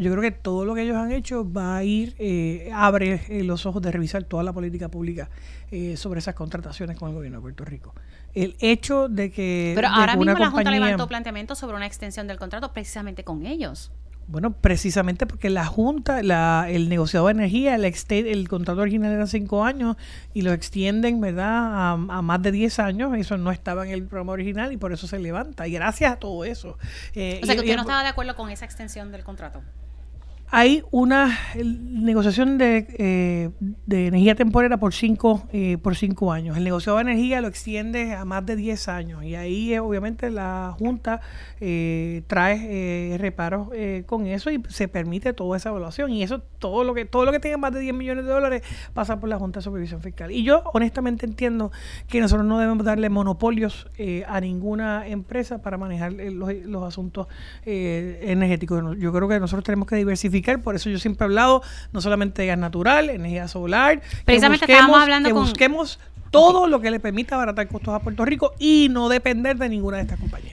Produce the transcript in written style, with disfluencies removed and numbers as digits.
Yo creo que todo lo que ellos han hecho va a ir, abre los ojos de revisar toda la política pública sobre esas contrataciones con el gobierno de Puerto Rico. El hecho de que... Pero ahora mismo la Junta levantó planteamientos sobre una extensión del contrato precisamente con ellos. Bueno, precisamente porque la Junta, el negociado de energía, el contrato original era 5 años y lo extienden, ¿verdad?, a más de 10 años. Eso no estaba en el programa original y por eso se levanta. Y gracias a todo eso. O sea, que usted no estaba de acuerdo con esa extensión del contrato. Hay una negociación de energía temporera por 5 años. El negociado de energía lo extiende a más de 10 años. Y ahí, obviamente, la Junta trae reparos con eso y se permite toda esa evaluación. Y eso, todo lo que tenga más de $10 millones pasa por la Junta de Supervisión Fiscal. Y yo, honestamente, entiendo que nosotros no debemos darle monopolios a ninguna empresa para manejar los asuntos energéticos. Yo creo que nosotros tenemos que diversificar. Por eso yo siempre he hablado no solamente de gas natural, energía solar, precisamente busquemos todo lo que le permita abaratar costos a Puerto Rico y no depender de ninguna de estas compañías.